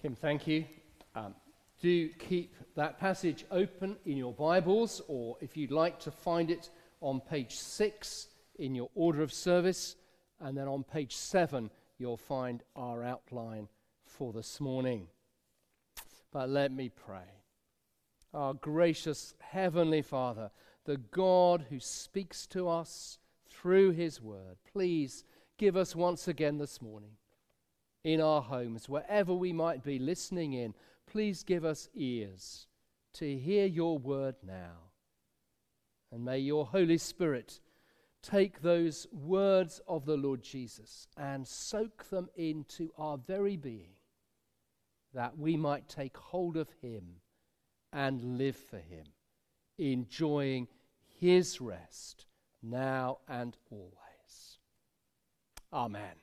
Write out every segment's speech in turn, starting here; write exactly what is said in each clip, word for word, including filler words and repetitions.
Kim, thank you. Um, do keep that passage open in your Bibles, or if you'd like to find it on page six in your order of service, and then on page seven you'll find our outline for this morning. But let me pray. Our gracious Heavenly Father, the God who speaks to us through His Word, please give us once again this morning, in our homes, wherever we might be listening in, please give us ears to hear your word now. And may your Holy Spirit take those words of the Lord Jesus and soak them into our very being, that we might take hold of Him and live for Him, enjoying His rest now and always. Amen.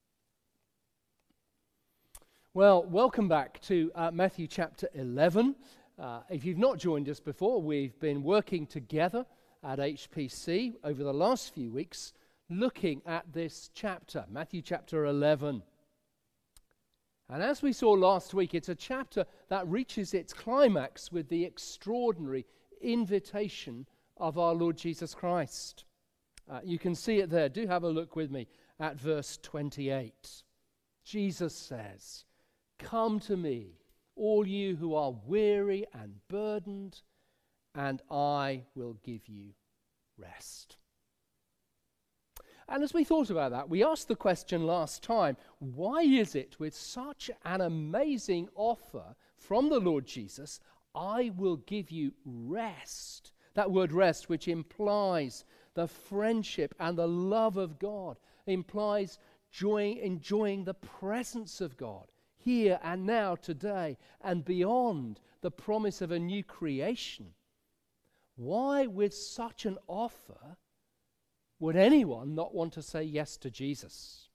Well, welcome back to uh, Matthew chapter eleven. Uh, if you've not joined us before, we've been working together at H P C over the last few weeks, looking at this chapter, Matthew chapter eleven. And as we saw last week, it's a chapter that reaches its climax with the extraordinary invitation of our Lord Jesus Christ. Uh, you can see it there. Do have a look with me at verse twenty-eight. Jesus says, "Come to me, all you who are weary and burdened, and I will give you rest." And as we thought about that, we asked the question last time, why is it with such an amazing offer from the Lord Jesus, I will give you rest? That word rest, which implies the friendship and the love of God, implies joy, enjoying the presence of God here and now, today, and beyond the promise of a new creation. Why, with such an offer, would anyone not want to say yes to Jesus?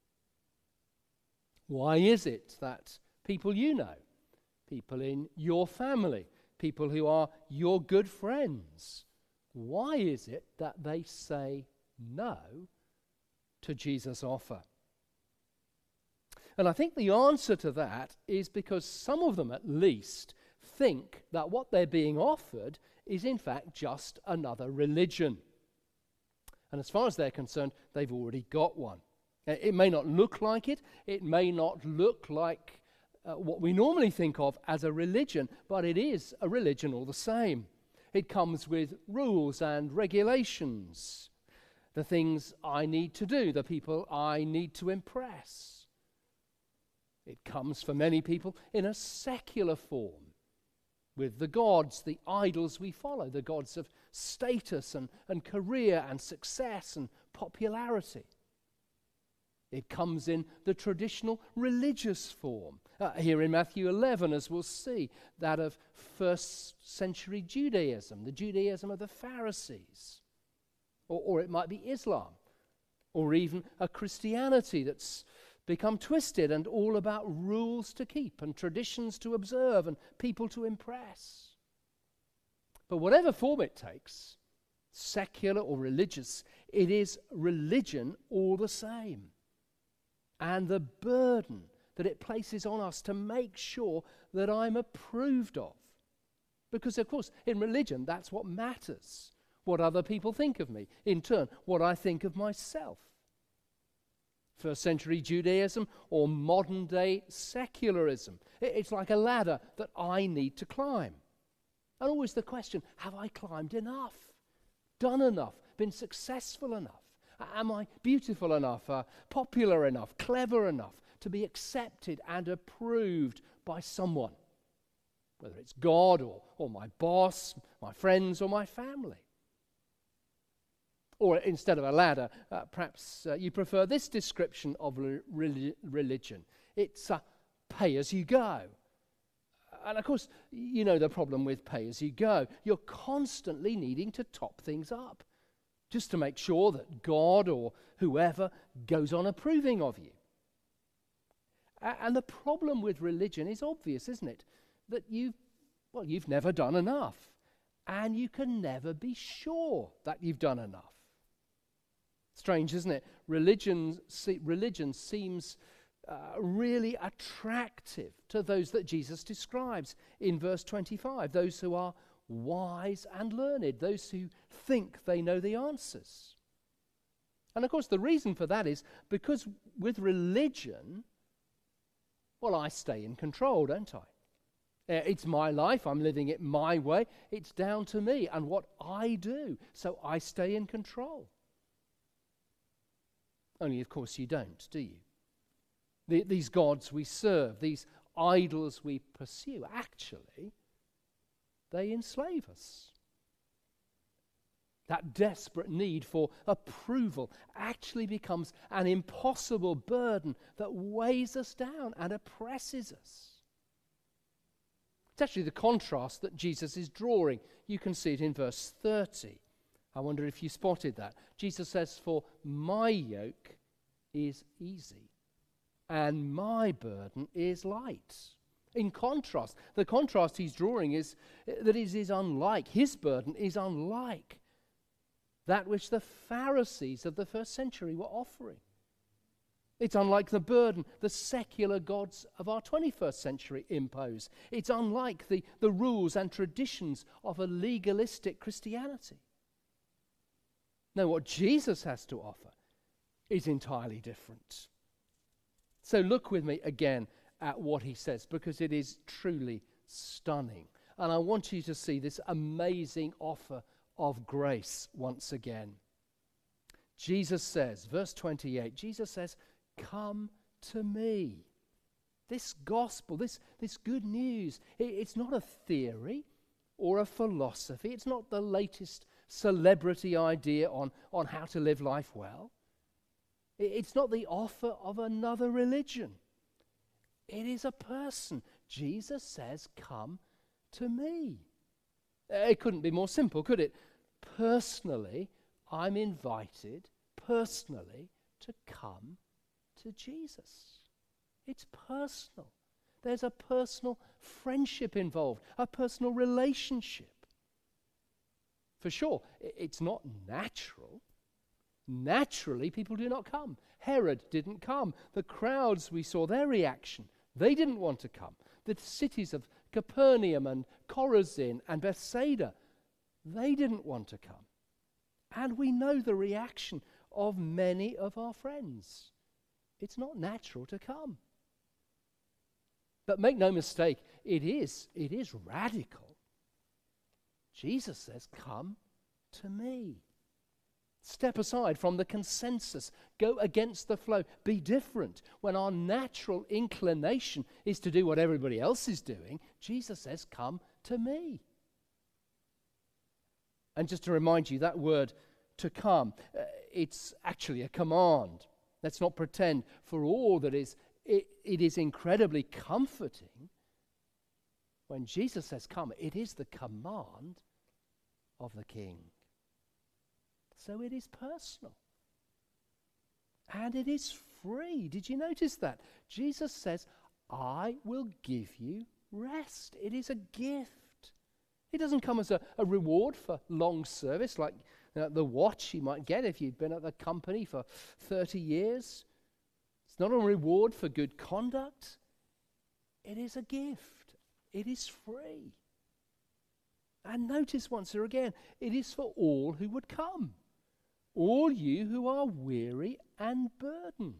Why is it that people you know, people in your family, people who are your good friends, why is it that they say no to Jesus' offer? And I think the answer to that is because some of them at least think that what they're being offered is in fact just another religion. And as far as they're concerned, they've already got one. It may not look like it, it may not look like uh, what we normally think of as a religion, but it is a religion all the same. It comes with rules and regulations, the things I need to do, the people I need to impress. It comes for many people in a secular form, with the gods, the idols we follow, the gods of status and, and career and success and popularity. It comes in the traditional religious form. Uh, here in Matthew eleven, as we'll see, that of first century Judaism, the Judaism of the Pharisees. Or, or it might be Islam, or even a Christianity that's become twisted and all about rules to keep and traditions to observe and people to impress. But whatever form it takes, secular or religious, it is religion all the same. And the burden that it places on us to make sure that I'm approved of. Because, of course, in religion, that's what matters. What other people think of me. In turn, what I think of myself. First century Judaism or modern day secularism. It's like a ladder that I need to climb. And always the question, have I climbed enough? Done enough? Been successful enough? Am I beautiful enough? Uh, popular enough? Clever enough to be accepted and approved by someone? Whether it's God or, or my boss, my friends or my family. Or instead of a ladder, uh, perhaps uh, you prefer this description of re- religion. It's uh, pay as you go. And of course, you know the problem with pay as you go. You're constantly needing to top things up just to make sure that God or whoever goes on approving of you. A- and the problem with religion is obvious, isn't it? That you've, well, you've never done enough. And you can never be sure that you've done enough. Strange, isn't it? Religion, se- religion seems uh, really attractive to those that Jesus describes in verse twenty-five, those who are wise and learned, those who think they know the answers. And of course, the reason for that is because with religion, well, I stay in control, don't I? Uh, it's my life, I'm living it my way, it's down to me and what I do, so I stay in control. Only, of course, you don't, do you? The, these gods we serve, these idols we pursue, actually, they enslave us. That desperate need for approval actually becomes an impossible burden that weighs us down and oppresses us. It's actually the contrast that Jesus is drawing. You can see it in verse thirty. I wonder if you spotted that. Jesus says, "For my yoke is easy, and my burden is light." In contrast, the contrast he's drawing is that it is unlike, his burden is unlike that which the Pharisees of the first century were offering. It's unlike the burden the secular gods of our twenty-first century impose. It's unlike the, the rules and traditions of a legalistic Christianity. No, what Jesus has to offer is entirely different. So look with me again at what he says, because it is truly stunning. And I want you to see this amazing offer of grace once again. Jesus says, verse twenty-eight, Jesus says, "Come to me." This gospel, this, this good news, it, it's not a theory or a philosophy. It's not the latest celebrity idea on, on how to live life well. It, it's not the offer of another religion. It is a person. Jesus says, "Come to me." It couldn't be more simple, could it? Personally, I'm invited, personally, to come to Jesus. It's personal. There's a personal friendship involved, a personal relationship. For sure, it's not natural. Naturally, people do not come. Herod didn't come. The crowds, we saw their reaction. They didn't want to come. The cities of Capernaum and Chorazin and Bethsaida, they didn't want to come. And we know the reaction of many of our friends. It's not natural to come. But make no mistake, it is, it is radical. Jesus says, "Come to me." Step aside from the consensus. Go against the flow. Be different. When our natural inclination is to do what everybody else is doing, Jesus says, "Come to me." And just to remind you, that word "to come," uh, it's actually a command. Let's not pretend. For all that is, it, it is incredibly comforting. When Jesus says "come," it is the command of the King. So it is personal. And it is free. Did you notice that? Jesus says, "I will give you rest." It is a gift. It doesn't come as a, a reward for long service, like uh, the watch you might get if you've been at the company for thirty years. It's not a reward for good conduct. It is a gift. It is free. And notice once again, it is for all who would come. All you who are weary and burdened.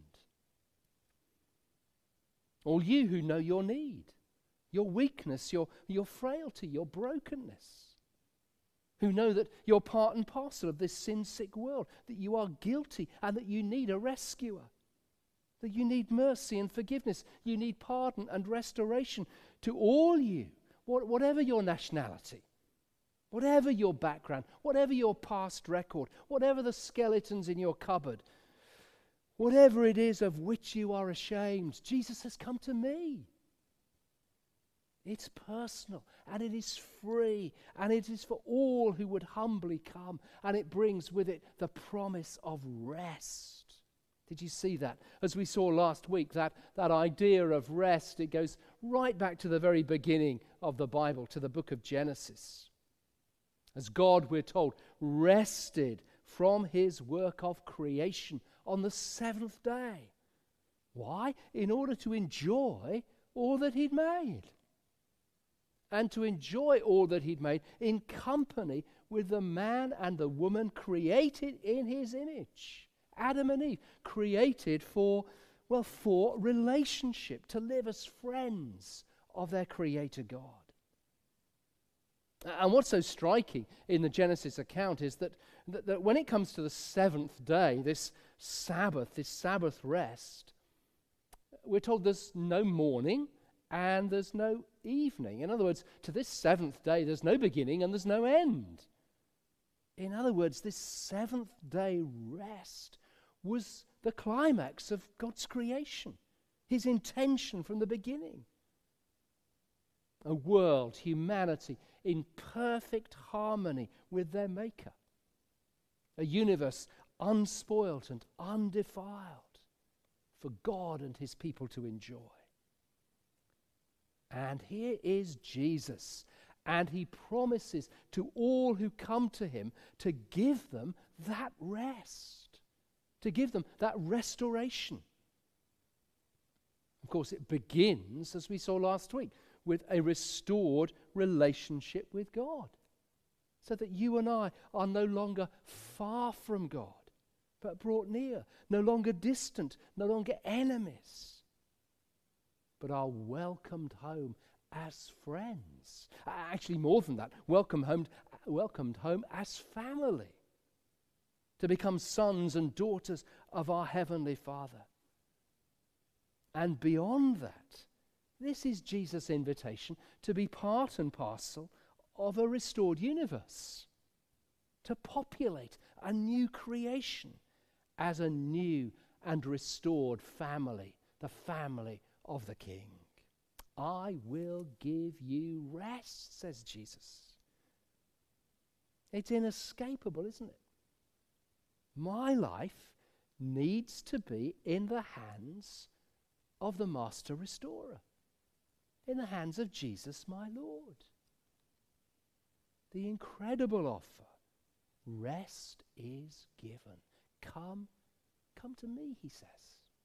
All you who know your need, your weakness, your, your frailty, your brokenness. Who know that you're part and parcel of this sin-sick world, that you are guilty and that you need a rescuer. That you need mercy and forgiveness. You need pardon and restoration. To all you, what, whatever your nationality, whatever your background, whatever your past record, whatever the skeletons in your cupboard, whatever it is of which you are ashamed, Jesus says, "Come to me." It's personal and it is free and it is for all who would humbly come, and it brings with it the promise of rest. Did you see that? As we saw last week, that, that idea of rest, it goes right back to the very beginning of the Bible, to the book of Genesis. As God, we're told, rested from his work of creation on the seventh day. Why? In order to enjoy all that he'd made. And to enjoy all that he'd made in company with the man and the woman created in his image. Adam and Eve, created for, well, for relationship, to live as friends of their Creator God. And what's so striking in the Genesis account is that, that, that when it comes to the seventh day, this Sabbath, this Sabbath rest, we're told there's no morning and there's no evening. In other words, to this seventh day, there's no beginning and there's no end. In other words, this seventh day rest was the climax of God's creation, his intention from the beginning. A world, humanity, in perfect harmony with their Maker. A universe unspoilt and undefiled for God and his people to enjoy. And here is Jesus, and he promises to all who come to him to give them that rest, to give them that restoration. Of course, it begins, as we saw last week, with a restored relationship with God, so that you and I are no longer far from God, but brought near, no longer distant, no longer enemies, but are welcomed home as friends. Actually, more than that, welcomed home, welcomed home as family, to become sons and daughters of our Heavenly Father. And beyond that, this is Jesus' invitation to be part and parcel of a restored universe, to populate a new creation as a new and restored family, the family of the King. I will give you rest, says Jesus. It's inescapable, isn't it? My life needs to be in the hands of the Master Restorer, in the hands of Jesus, my Lord. The incredible offer, rest is given. Come, come to me, he says.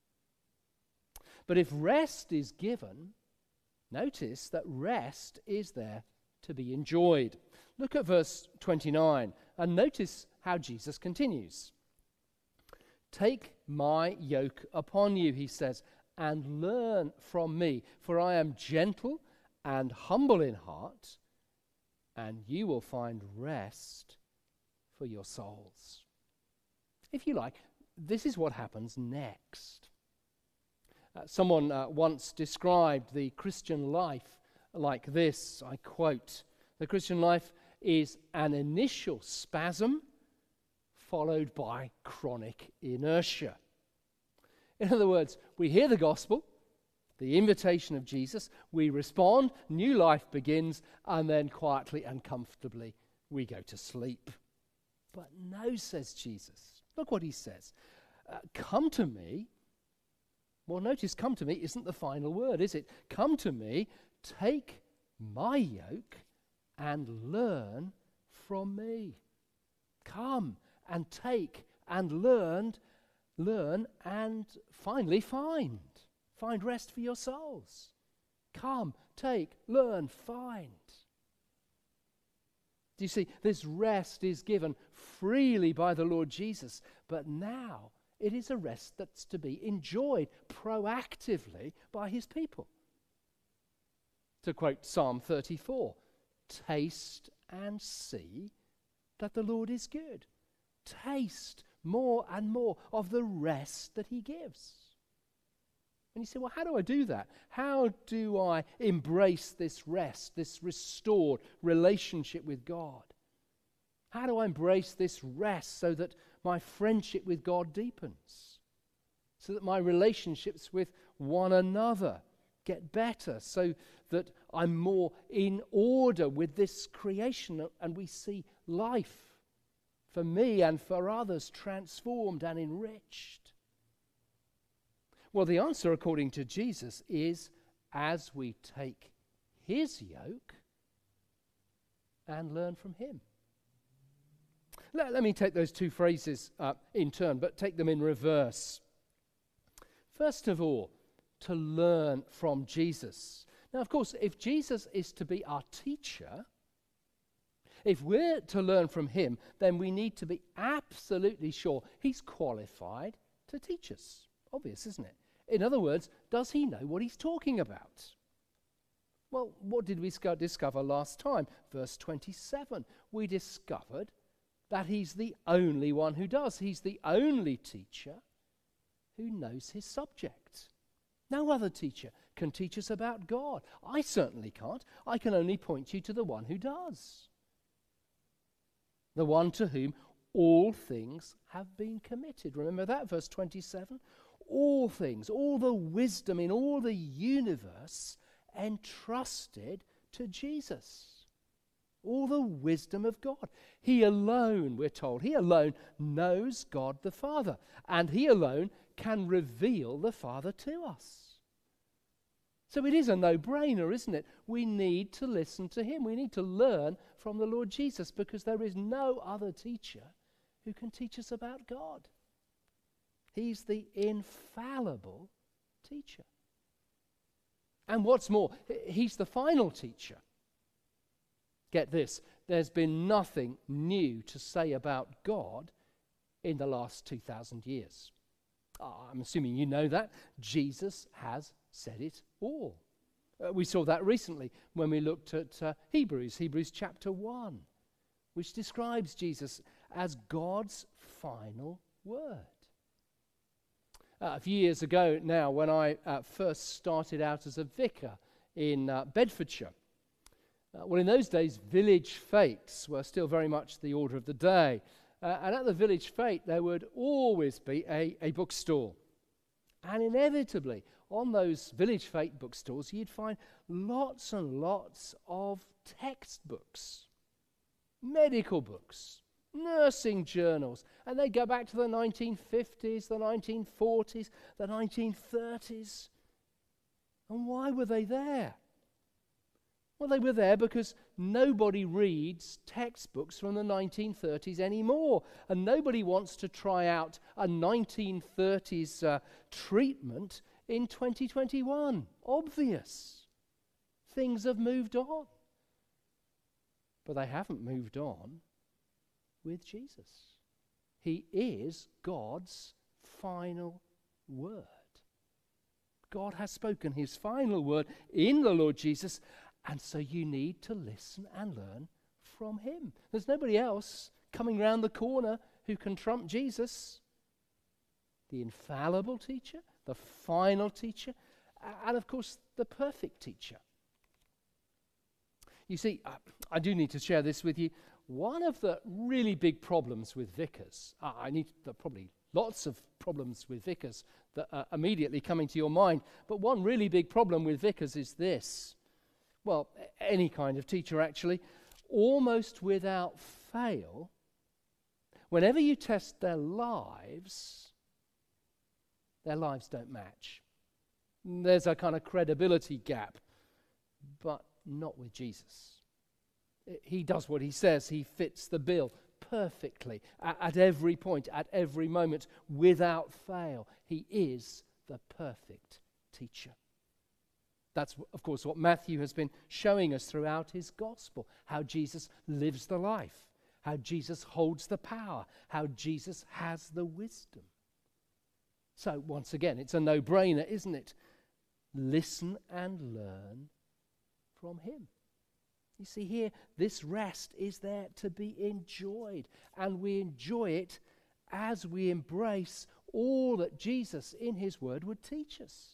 But if rest is given, notice that rest is there to be enjoyed. Look at verse twenty-nine and notice how Jesus continues. Take my yoke upon you, he says, and learn from me, for I am gentle and humble in heart, and you will find rest for your souls. If you like, this is what happens next. Uh, someone uh, once described the Christian life like this, I quote, "The Christian life is an initial spasm followed by chronic inertia." In other words, we hear the gospel, the invitation of Jesus, we respond, new life begins, and then quietly and comfortably we go to sleep. But no, says Jesus. Look what he says. Uh, come to me. Well, notice come to me isn't the final word, is it? Come to me, take my yoke, and learn from me. Come and take and learn Learn and finally find. Find rest for your souls. Come, take, learn, find. Do you see, this rest is given freely by the Lord Jesus, but now it is a rest that's to be enjoyed proactively by his people. To quote Psalm thirty-four, taste and see that the Lord is good. Taste more and more of the rest that he gives. And you say, well, how do I do that? How do I embrace this rest, this restored relationship with God? How do I embrace this rest so that my friendship with God deepens? So that my relationships with one another get better, so that I'm more in order with this creation and we see life for me and for others transformed and enriched? Well, the answer, according to Jesus, is as we take his yoke and learn from him. Let, let me take those two phrases uh, in turn, but take them in reverse. First of all, to learn from Jesus. Now, of course, if Jesus is to be our teacher, if we're to learn from him, then we need to be absolutely sure he's qualified to teach us. Obvious, isn't it? In other words, does he know what he's talking about? Well, what did we sc- discover last time? Verse twenty-seven. We discovered that he's the only one who does. He's the only teacher who knows his subject. No other teacher can teach us about God. I certainly can't. I can only point you to the one who does. The one to whom all things have been committed. Remember that, verse twenty-seven? All things, all the wisdom in all the universe entrusted to Jesus. All the wisdom of God. He alone, we're told, he alone knows God the Father, and he alone can reveal the Father to us. So it is a no-brainer, isn't it? We need to listen to him. We need to learn from the Lord Jesus, because there is no other teacher who can teach us about God. He's the infallible teacher. And what's more, he's the final teacher. Get this, there's been nothing new to say about God in the last two thousand years. Uh, I'm assuming you know that. Jesus has said it all. Uh, we saw that recently when we looked at uh, Hebrews, Hebrews chapter one, which describes Jesus as God's final word. Uh, a few years ago now, when I uh, first started out as a vicar in uh, Bedfordshire, uh, well, in those days, village fetes were still very much the order of the day. Uh, and at the village fete, there would always be a, a bookstall. And inevitably, on those village fete bookstores, you'd find lots and lots of textbooks, medical books, nursing journals, and they go back to the nineteen fifties, the nineteen forties, the nineteen thirties. And why were they there? Well, they were there because nobody reads textbooks from the nineteen thirties anymore, and nobody wants to try out a nineteen thirties uh, treatment in twenty twenty-one. Obvious. Things have moved on. But they haven't moved on with Jesus. He is God's final word. God has spoken his final word in the Lord Jesus, and so you need to listen and learn from him. There's nobody else coming round the corner who can trump Jesus. The infallible teacher, the final teacher, and of course the perfect teacher. You see, uh, I do need to share this with you. One of the really big problems with vicars, uh, I need there are probably lots of problems with vicars that are immediately coming to your mind, but one really big problem with vicars is this. Well, any kind of teacher actually, almost without fail, whenever you test their lives, their lives don't match. There's a kind of credibility gap, but not with Jesus. He does what he says. He fits the bill perfectly at, at every point, at every moment, without fail. He is the perfect teacher. That's, of course, what Matthew has been showing us throughout his gospel, how Jesus lives the life, how Jesus holds the power, how Jesus has the wisdom. So, once again, it's a no-brainer, isn't it? Listen and learn from him. You see here, this rest is there to be enjoyed, and we enjoy it as we embrace all that Jesus in his word would teach us.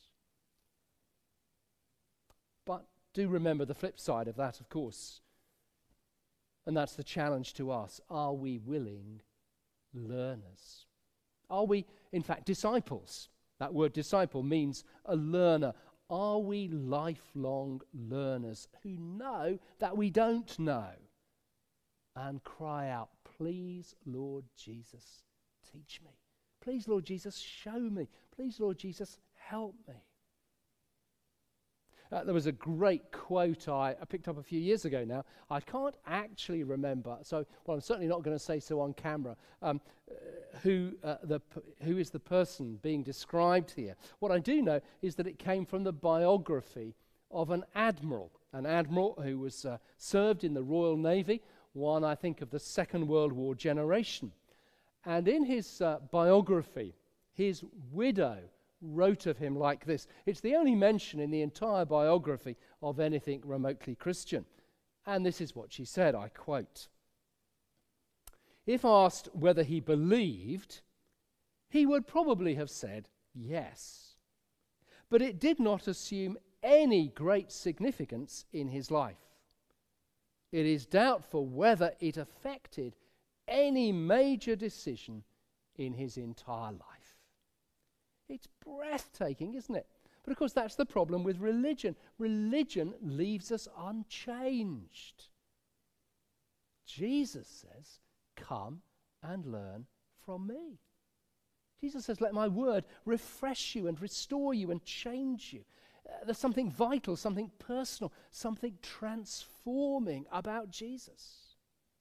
But do remember the flip side of that, of course, and that's the challenge to us. Are we willing learners? Are we, in fact, disciples? That word disciple means a learner. Are we lifelong learners who know that we don't know and cry out, please, Lord Jesus, teach me. Please, Lord Jesus, show me. Please, Lord Jesus, help me. Uh, there was a great quote I, I picked up a few years ago now. I can't actually remember, so, well, I'm certainly not going to say so on camera, um, uh, who, uh, the, p- who is the person being described here. What I do know is that it came from the biography of an admiral, an admiral who was uh, served in the Royal Navy, one, I think, of the Second World War generation. And in his uh, biography, his widow wrote of him like this. It's the only mention in the entire biography of anything remotely Christian. And this is what she said, I quote, "If asked whether he believed, he would probably have said yes. But it did not assume any great significance in his life. It is doubtful whether it affected any major decision in his entire life." It's breathtaking, isn't it? But of course, that's the problem with religion. Religion leaves us unchanged. Jesus says, "Come and learn from me." Jesus says, "Let my word refresh you and restore you and change you." Uh, there's something vital, something personal, something transforming about Jesus.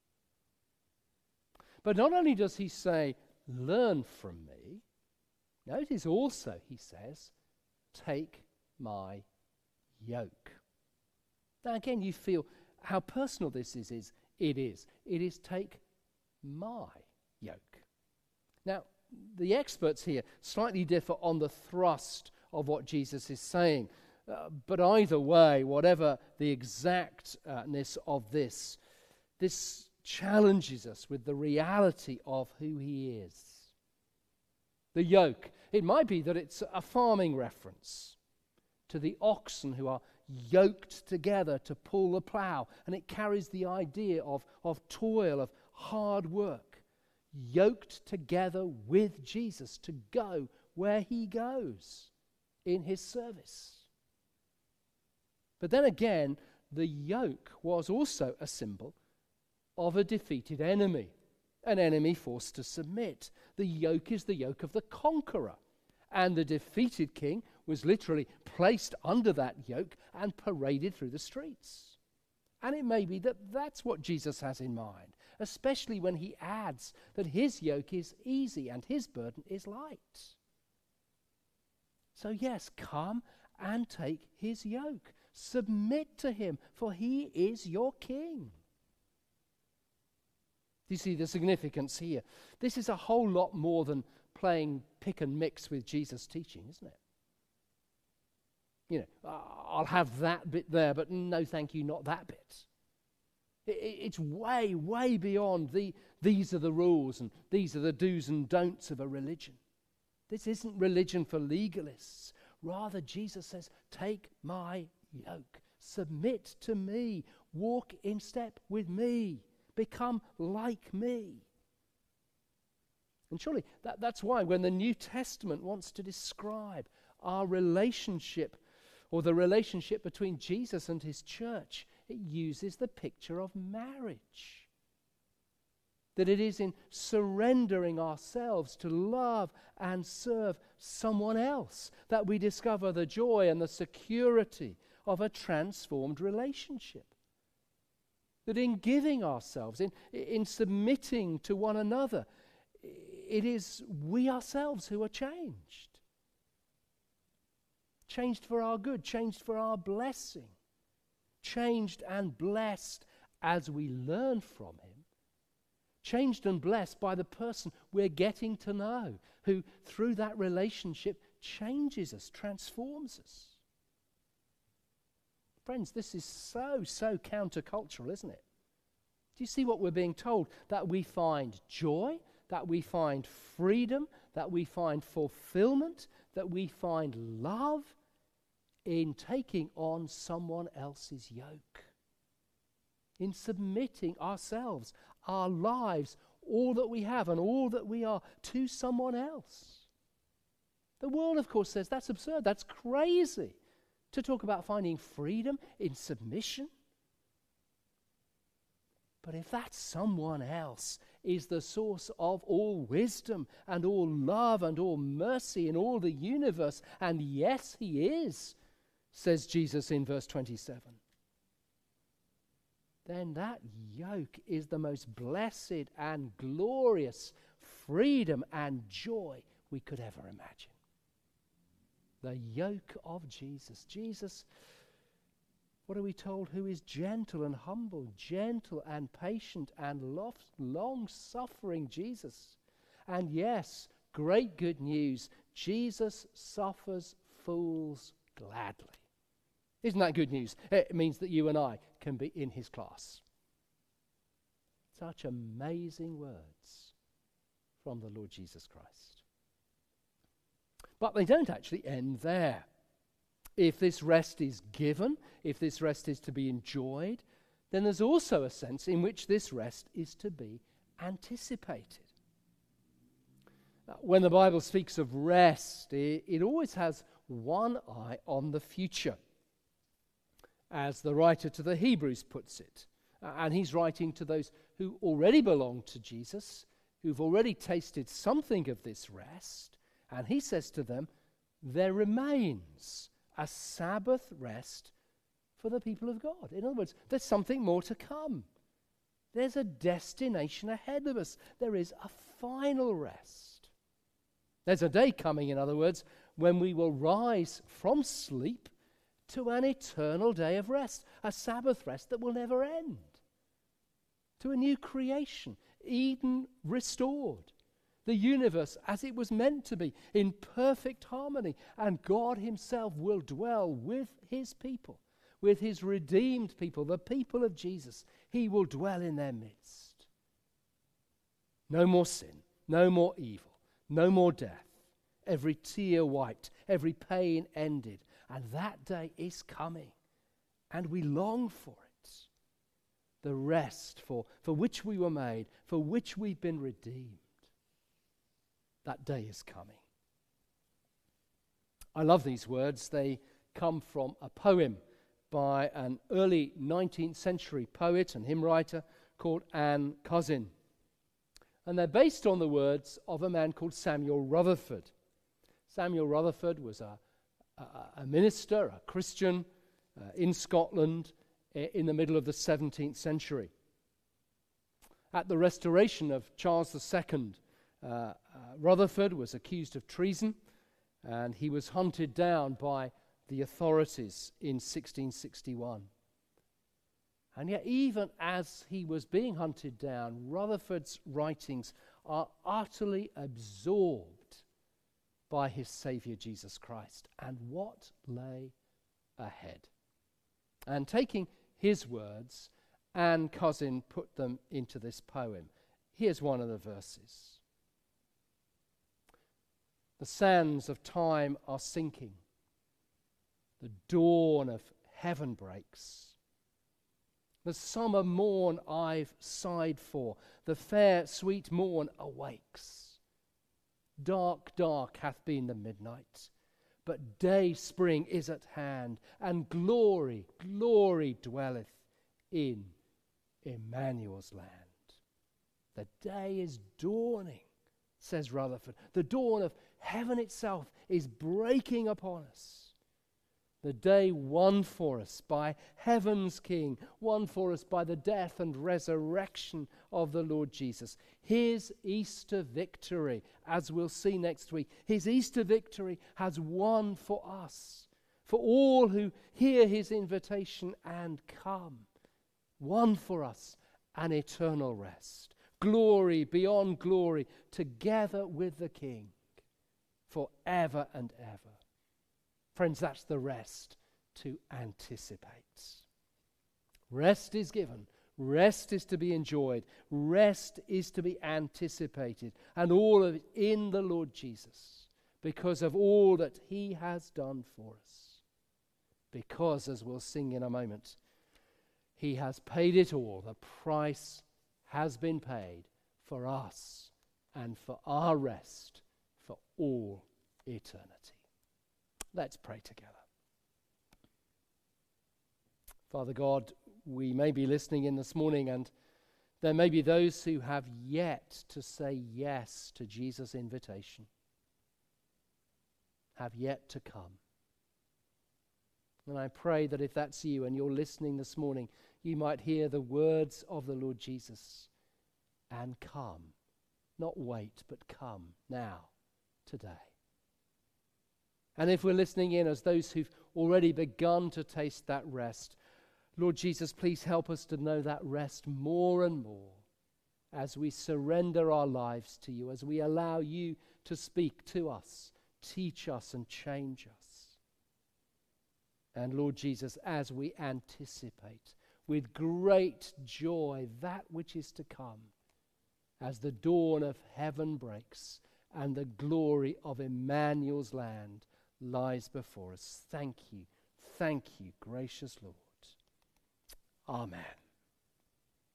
But not only does he say, "Learn from me," notice also, he says, "Take my yoke." Now again, you feel how personal this is, is. It is. It is take my yoke. Now, the experts here slightly differ on the thrust of what Jesus is saying. Uh, but either way, whatever the exactness of this, this challenges us with the reality of who he is. The yoke. It might be that it's a farming reference to the oxen who are yoked together to pull the plough, and it carries the idea of, of toil, of hard work, yoked together with Jesus to go where he goes in his service. But then again, the yoke was also a symbol of a defeated enemy, an enemy forced to submit. The yoke is the yoke of the conqueror, and the defeated king was literally placed under that yoke and paraded through the streets. And it may be that that's what Jesus has in mind, especially when he adds that his yoke is easy and his burden is light. So yes, come and take his yoke. Submit to him, for he is your king. Do you see the significance here? This is a whole lot more than playing pick and mix with Jesus' teaching, isn't it? You know, uh, I'll have that bit there, but no thank you, not that bit. It, it's way, way beyond the these are the rules and these are the do's and don'ts of a religion. This isn't religion for legalists. Rather, Jesus says, take my yoke, submit to me, walk in step with me, become like me. And surely that, that's why when the New Testament wants to describe our relationship or the relationship between Jesus and his church, it uses the picture of marriage. That it is in surrendering ourselves to love and serve someone else that we discover the joy and the security of a transformed relationship. That in giving ourselves, in, in submitting to one another, it is we ourselves who are changed. Changed for our good, changed for our blessing. Changed and blessed as we learn from him. Changed and blessed by the person we're getting to know, who through that relationship changes us, transforms us. Friends, this is so, so countercultural, isn't it? Do you see what we're being told? That we find joy, that we find freedom, that we find fulfillment, that we find love in taking on someone else's yoke, in submitting ourselves, our lives, all that we have and all that we are to someone else. The world, of course, says that's absurd, that's crazy to talk about finding freedom in submission. But if that someone else is the source of all wisdom and all love and all mercy in all the universe, and yes, he is, says Jesus in verse twenty-seven, then that yoke is the most blessed and glorious freedom and joy we could ever imagine. The yoke of Jesus. Jesus, what are we told? Who is gentle and humble, gentle and patient and long-suffering Jesus. And yes, great good news, Jesus suffers fools gladly. Isn't that good news? It means that you and I can be in his class. Such amazing words from the Lord Jesus Christ. But they don't actually end there. If this rest is given, if this rest is to be enjoyed, then there's also a sense in which this rest is to be anticipated. Now, when the Bible speaks of rest, it, it always has one eye on the future, as the writer to the Hebrews puts it. Uh, and he's writing to those who already belong to Jesus, who've already tasted something of this rest, and he says to them, there remains a Sabbath rest for the people of God. In other words, there's something more to come. There's a destination ahead of us. There is a final rest. There's a day coming, in other words, when we will rise from sleep to an eternal day of rest, a Sabbath rest that will never end, to a new creation, Eden restored, the universe as it was meant to be, in perfect harmony, and God himself will dwell with his people, with his redeemed people, the people of Jesus. He will dwell in their midst. No more sin, no more evil, no more death, every tear wiped, every pain ended, and that day is coming, and we long for it. The rest for, for which we were made, for which we've been redeemed. That day is coming. I love these words. They come from a poem by an early nineteenth century poet and hymn writer called Anne Cousin. And they're based on the words of a man called Samuel Rutherford. Samuel Rutherford was a, a, a minister, a Christian uh, in Scotland I- in the middle of the seventeenth century. At the restoration of Charles the Second, uh, uh, Rutherford was accused of treason, and he was hunted down by the authorities in sixteen sixty-one. And yet, even as he was being hunted down, Rutherford's writings are utterly absorbed by his Saviour Jesus Christ and what lay ahead. And taking his words, Anne Cousin put them into this poem. Here's one of the verses. The sands of time are sinking. The dawn of heaven breaks. The summer morn I've sighed for, the fair sweet morn awakes. Dark, dark hath been the midnight, but day spring is at hand, and glory, glory dwelleth in Emmanuel's land. The day is dawning, says Rutherford. The dawn of heaven itself is breaking upon us. The day won for us by heaven's King, won for us by the death and resurrection of the Lord Jesus. His Easter victory, as we'll see next week, his Easter victory has won for us, for all who hear his invitation and come, won for us an eternal rest, glory beyond glory, together with the King, forever and ever. Friends, that's the rest to anticipate. Rest is given. Rest is to be enjoyed. Rest is to be anticipated. And all of it in the Lord Jesus, because of all that he has done for us. Because, as we'll sing in a moment, he has paid it all. The price has been paid for us and for our rest for all eternity. Let's pray together. Father God, we may be listening in this morning, and there may be those who have yet to say yes to Jesus' invitation, have yet to come. And I pray that if that's you and you're listening this morning, you might hear the words of the Lord Jesus and come. Not wait, but come now, today. And if we're listening in as those who've already begun to taste that rest, Lord Jesus, please help us to know that rest more and more as we surrender our lives to you, as we allow you to speak to us, teach us and change us. And Lord Jesus, as we anticipate with great joy that which is to come, as the dawn of heaven breaks and the glory of Emmanuel's land lies before us. Thank you, thank you, gracious Lord. Amen.